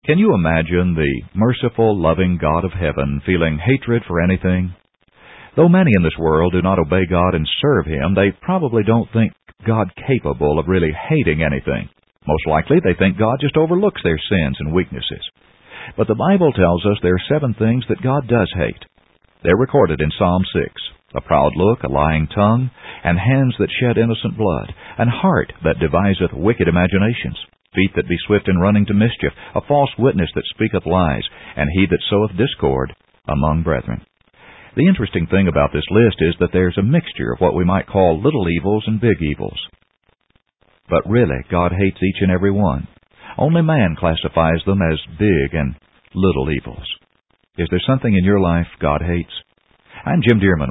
Can you imagine the merciful, loving God of heaven feeling hatred for anything? Though many in this world do not obey God and serve Him, they probably don't think God capable of really hating anything. Most likely they think God just overlooks their sins and weaknesses. But the Bible tells us there are 7 things that God does hate. They're recorded in Psalm 6. A proud look, a lying tongue, and hands that shed innocent blood, and heart that deviseth wicked imaginations, feet that be swift in running to mischief, a false witness that speaketh lies, and he that soweth discord among brethren. The interesting thing about this list is that there's a mixture of what we might call little evils and big evils. But really, God hates each and every one. Only man classifies them as big and little evils. Is there something in your life God hates? I'm Jim Dearman.